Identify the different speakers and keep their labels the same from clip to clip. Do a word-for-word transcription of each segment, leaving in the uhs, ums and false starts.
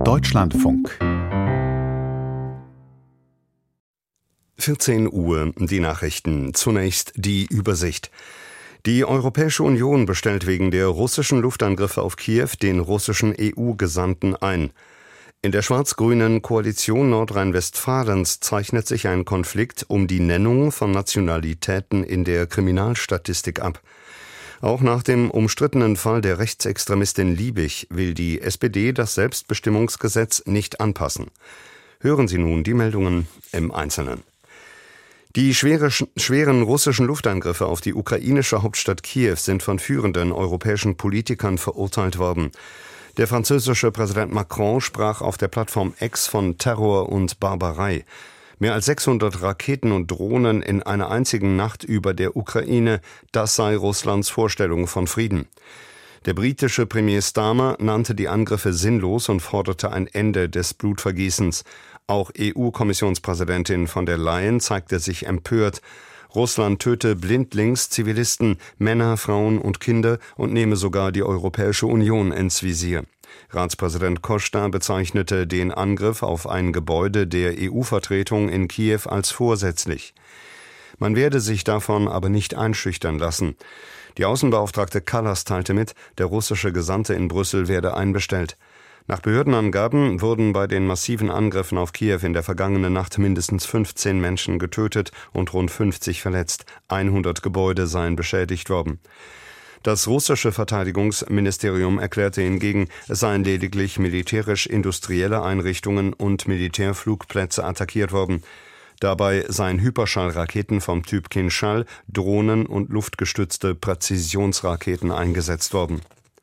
Speaker 1: Deutschlandfunk.
Speaker 2: vierzehn Uhr, die Nachrichten. Zunächst die Übersicht. Die Europäische Union bestellt wegen der russischen Luftangriffe auf Kiew den russischen E U-Gesandten ein. In der schwarz-grünen Koalition Nordrhein-Westfalens zeichnet sich ein Konflikt um die Nennung von Nationalitäten in der Kriminalstatistik ab. Auch nach dem umstrittenen Fall der Rechtsextremistin Liebig will die S P D das Selbstbestimmungsgesetz nicht anpassen. Hören Sie nun die Meldungen im Einzelnen. Die schwere, schweren russischen Luftangriffe auf die ukrainische Hauptstadt Kiew sind von führenden europäischen Politikern verurteilt worden. Der französische Präsident Macron sprach auf der Plattform X von Terror und Barbarei. Mehr als sechshundert Raketen und Drohnen in einer einzigen Nacht über der Ukraine, das sei Russlands Vorstellung von Frieden. Der britische Premier Starmer nannte die Angriffe sinnlos und forderte ein Ende des Blutvergießens. Auch E U-Kommissionspräsidentin von der Leyen zeigte sich empört. Russland töte blindlings Zivilisten, Männer, Frauen und Kinder und nehme sogar die Europäische Union ins Visier. Ratspräsident Costa bezeichnete den Angriff auf ein Gebäude der E U-Vertretung in Kiew als vorsätzlich. Man werde sich davon aber nicht einschüchtern lassen. Die Außenbeauftragte Kallas teilte mit, der russische Gesandte in Brüssel werde einbestellt. Nach Behördenangaben wurden bei den massiven Angriffen auf Kiew in der vergangenen Nacht mindestens fünfzehn Menschen getötet und rund fünfzig verletzt. hundert Gebäude seien beschädigt worden. Das russische Verteidigungsministerium erklärte hingegen, es seien lediglich militärisch-industrielle Einrichtungen und Militärflugplätze attackiert worden. Dabei seien Hyperschallraketen vom Typ Kinschall, Drohnen und luftgestützte Präzisionsraketen eingesetzt worden.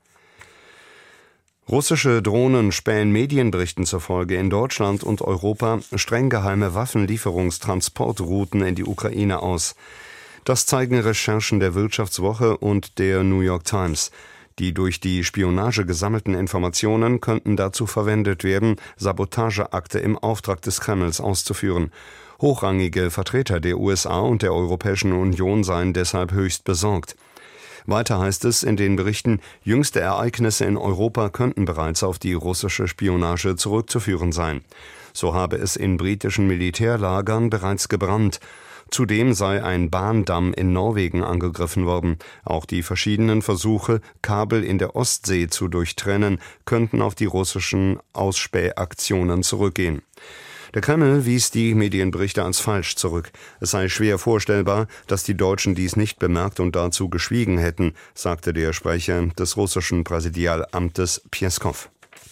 Speaker 2: Russische Drohnen spähen Medienberichten zufolge in Deutschland und Europa streng geheime Waffenlieferungstransportrouten in die Ukraine aus. Das zeigen Recherchen der Wirtschaftswoche und der New York Times. Die durch die Spionage gesammelten Informationen könnten dazu verwendet werden, Sabotageakte im Auftrag des Kremls auszuführen. Hochrangige Vertreter der U S A und der Europäischen Union seien deshalb höchst besorgt. Weiter heißt es in den Berichten, jüngste Ereignisse in Europa könnten bereits auf die russische Spionage zurückzuführen sein. So habe es in britischen Militärlagern bereits gebrannt. Zudem sei ein Bahndamm in Norwegen angegriffen worden. Auch die verschiedenen Versuche, Kabel in der Ostsee zu durchtrennen, könnten auf die russischen Ausspähaktionen zurückgehen. Der Kreml wies die Medienberichte als falsch zurück. Es sei schwer vorstellbar, dass die Deutschen dies nicht bemerkt und dazu geschwiegen hätten, sagte der Sprecher des russischen Präsidialamtes Pjeskow.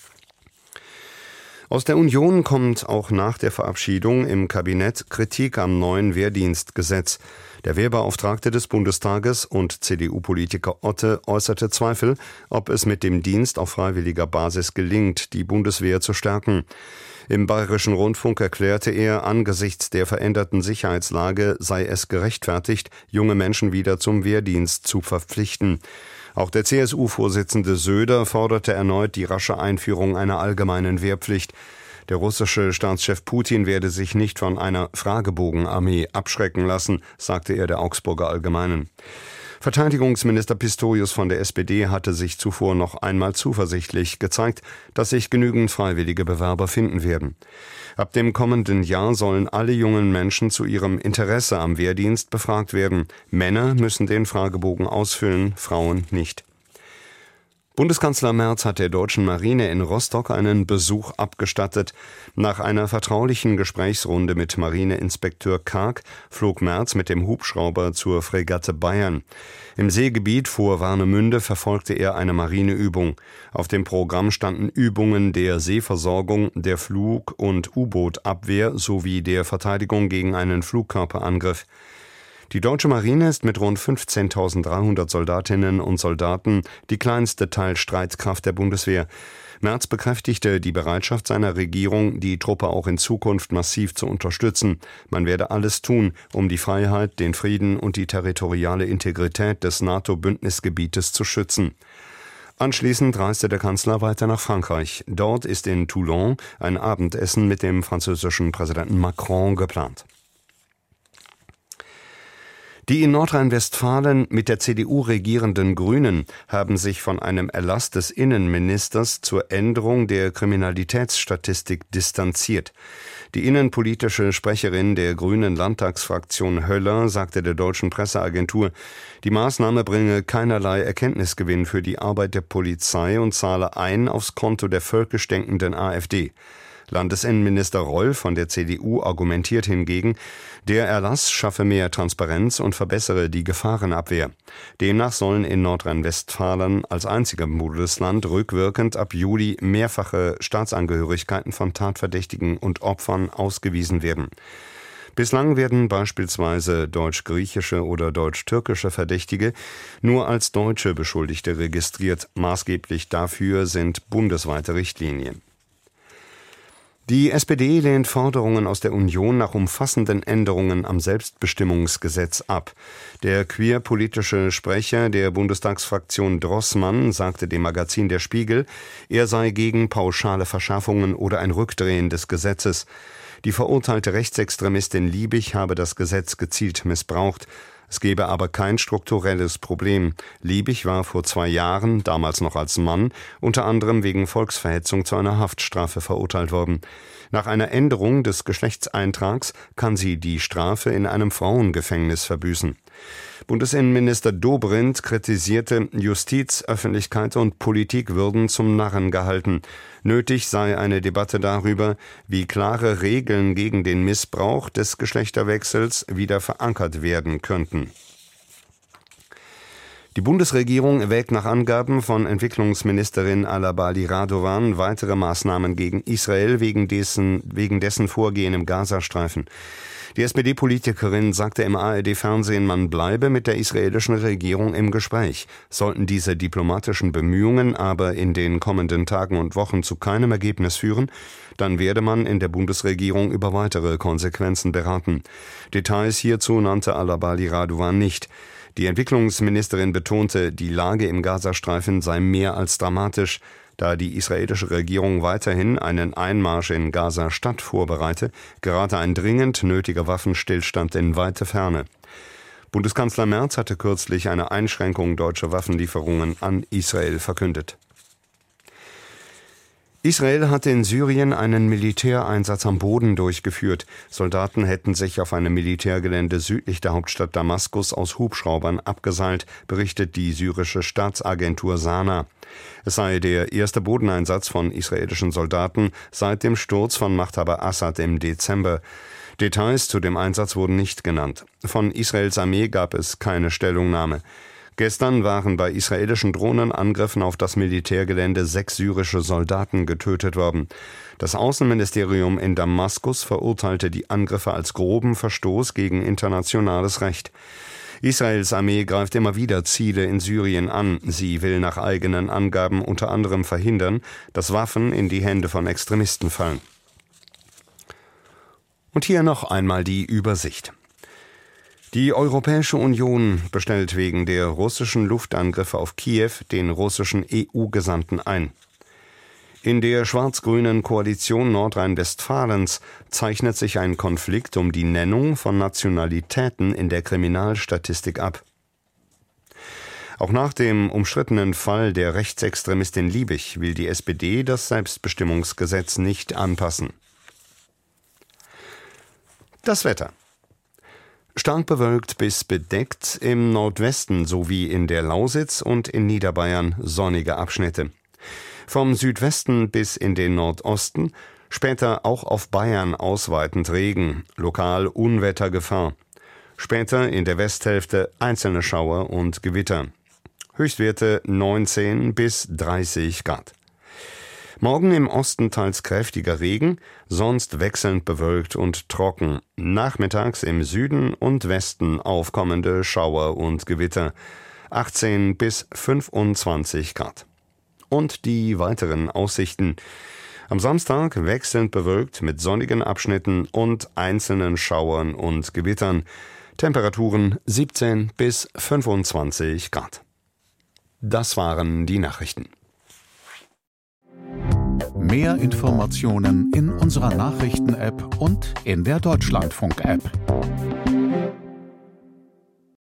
Speaker 2: Aus der Union kommt auch nach der Verabschiedung im Kabinett Kritik am neuen Wehrdienstgesetz. Der Wehrbeauftragte des Bundestages und C D U-Politiker Otte äußerte Zweifel, ob es mit dem Dienst auf freiwilliger Basis gelingt, die Bundeswehr zu stärken. Im Bayerischen Rundfunk erklärte er, angesichts der veränderten Sicherheitslage sei es gerechtfertigt, junge Menschen wieder zum Wehrdienst zu verpflichten. Auch der C S U-Vorsitzende Söder forderte erneut die rasche Einführung einer allgemeinen Wehrpflicht. Der russische Staatschef Putin werde sich nicht von einer Fragebogenarmee abschrecken lassen, sagte er der Augsburger Allgemeinen. Verteidigungsminister Pistorius von der S P D hatte sich zuvor noch einmal zuversichtlich gezeigt, dass sich genügend freiwillige Bewerber finden werden. Ab dem kommenden Jahr sollen alle jungen Menschen zu ihrem Interesse am Wehrdienst befragt werden. Männer müssen den Fragebogen ausfüllen, Frauen nicht. Bundeskanzler Merz hat der deutschen Marine in Rostock einen Besuch abgestattet. Nach einer vertraulichen Gesprächsrunde mit Marineinspekteur Karg flog Merz mit dem Hubschrauber zur Fregatte Bayern. Im Seegebiet vor Warnemünde verfolgte er eine Marineübung. Auf dem Programm standen Übungen der Seeversorgung, der Flug- und U-Boot-Abwehr sowie der Verteidigung gegen einen Flugkörperangriff. Die deutsche Marine ist mit rund fünfzehntausenddreihundert Soldatinnen und Soldaten die kleinste Teilstreitkraft der Bundeswehr. Merz bekräftigte die Bereitschaft seiner Regierung, die Truppe auch in Zukunft massiv zu unterstützen. Man werde alles tun, um die Freiheit, den Frieden und die territoriale Integrität des NATO-Bündnisgebietes zu schützen. Anschließend reiste der Kanzler weiter nach Frankreich. Dort ist in Toulon ein Abendessen mit dem französischen Präsidenten Macron geplant. Die in Nordrhein-Westfalen mit der C D U regierenden Grünen haben sich von einem Erlass des Innenministers zur Änderung der Kriminalitätsstatistik distanziert. Die innenpolitische Sprecherin der Grünen Landtagsfraktion Höller sagte der deutschen Presseagentur, die Maßnahme bringe keinerlei Erkenntnisgewinn für die Arbeit der Polizei und zahle ein aufs Konto der völkisch denkenden AfD. Landesinnenminister Roll von der C D U argumentiert hingegen, der Erlass schaffe mehr Transparenz und verbessere die Gefahrenabwehr. Demnach sollen in Nordrhein-Westfalen als einzigem Bundesland rückwirkend ab Juli mehrfache Staatsangehörigkeiten von Tatverdächtigen und Opfern ausgewiesen werden. Bislang werden beispielsweise deutsch-griechische oder deutsch-türkische Verdächtige nur als deutsche Beschuldigte registriert. Maßgeblich dafür sind bundesweite Richtlinien. Die S P D lehnt Forderungen aus der Union nach umfassenden Änderungen am Selbstbestimmungsgesetz ab. Der queerpolitische Sprecher der Bundestagsfraktion Drossmann sagte dem Magazin Der Spiegel, er sei gegen pauschale Verschärfungen oder ein Rückdrehen des Gesetzes. Die verurteilte Rechtsextremistin Liebig habe das Gesetz gezielt missbraucht. Es gebe aber kein strukturelles Problem. Liebig war vor zwei Jahren, damals noch als Mann, unter anderem wegen Volksverhetzung zu einer Haftstrafe verurteilt worden. Nach einer Änderung des Geschlechtseintrags kann sie die Strafe in einem Frauengefängnis verbüßen. Bundesinnenminister Dobrindt kritisierte, Justiz, Öffentlichkeit und Politik würden zum Narren gehalten. Nötig sei eine Debatte darüber, wie klare Regeln gegen den Missbrauch des Geschlechterwechsels wieder verankert werden könnten. Die Bundesregierung erwägt nach Angaben von Entwicklungsministerin Alabali Radovan weitere Maßnahmen gegen Israel wegen dessen, wegen dessen Vorgehen im Gazastreifen. Die S P D-Politikerin sagte im A R D-Fernsehen, man bleibe mit der israelischen Regierung im Gespräch. Sollten diese diplomatischen Bemühungen aber in den kommenden Tagen und Wochen zu keinem Ergebnis führen, dann werde man in der Bundesregierung über weitere Konsequenzen beraten. Details hierzu nannte Alabali Radovan nicht. Die Entwicklungsministerin betonte, die Lage im Gazastreifen sei mehr als dramatisch. Da die israelische Regierung weiterhin einen Einmarsch in Gaza-Stadt vorbereite, gerate ein dringend nötiger Waffenstillstand in weite Ferne. Bundeskanzler Merz hatte kürzlich eine Einschränkung deutscher Waffenlieferungen an Israel verkündet. Israel hat in Syrien einen Militäreinsatz am Boden durchgeführt. Soldaten hätten sich auf einem Militärgelände südlich der Hauptstadt Damaskus aus Hubschraubern abgeseilt, berichtet die syrische Staatsagentur Sana. Es sei der erste Bodeneinsatz von israelischen Soldaten seit dem Sturz von Machthaber Assad im Dezember. Details zu dem Einsatz wurden nicht genannt. Von Israels Armee gab es keine Stellungnahme. Gestern waren bei israelischen Drohnenangriffen auf das Militärgelände sechs syrische Soldaten getötet worden. Das Außenministerium in Damaskus verurteilte die Angriffe als groben Verstoß gegen internationales Recht. Israels Armee greift immer wieder Ziele in Syrien an. Sie will nach eigenen Angaben unter anderem verhindern, dass Waffen in die Hände von Extremisten fallen. Und hier noch einmal die Übersicht. Die Europäische Union bestellt wegen der russischen Luftangriffe auf Kiew den russischen E U-Gesandten ein. In der schwarz-grünen Koalition Nordrhein-Westfalens zeichnet sich ein Konflikt um die Nennung von Nationalitäten in der Kriminalstatistik ab. Auch nach dem umstrittenen Fall der Rechtsextremistin Liebig will die S P D das Selbstbestimmungsgesetz nicht anpassen. Das Wetter. Stark bewölkt bis bedeckt, im Nordwesten sowie in der Lausitz und in Niederbayern sonnige Abschnitte. Vom Südwesten bis in den Nordosten, später auch auf Bayern ausweitend Regen, lokal Unwettergefahr. Später in der Westhälfte einzelne Schauer und Gewitter. Höchstwerte neunzehn bis dreißig Grad. Morgen im Osten teils kräftiger Regen, sonst wechselnd bewölkt und trocken. Nachmittags im Süden und Westen aufkommende Schauer und Gewitter. achtzehn bis fünfundzwanzig Grad. Und die weiteren Aussichten. Am Samstag wechselnd bewölkt mit sonnigen Abschnitten und einzelnen Schauern und Gewittern. Temperaturen siebzehn bis fünfundzwanzig Grad. Das waren die Nachrichten.
Speaker 1: Mehr Informationen in unserer Nachrichten-App und in der Deutschlandfunk-App.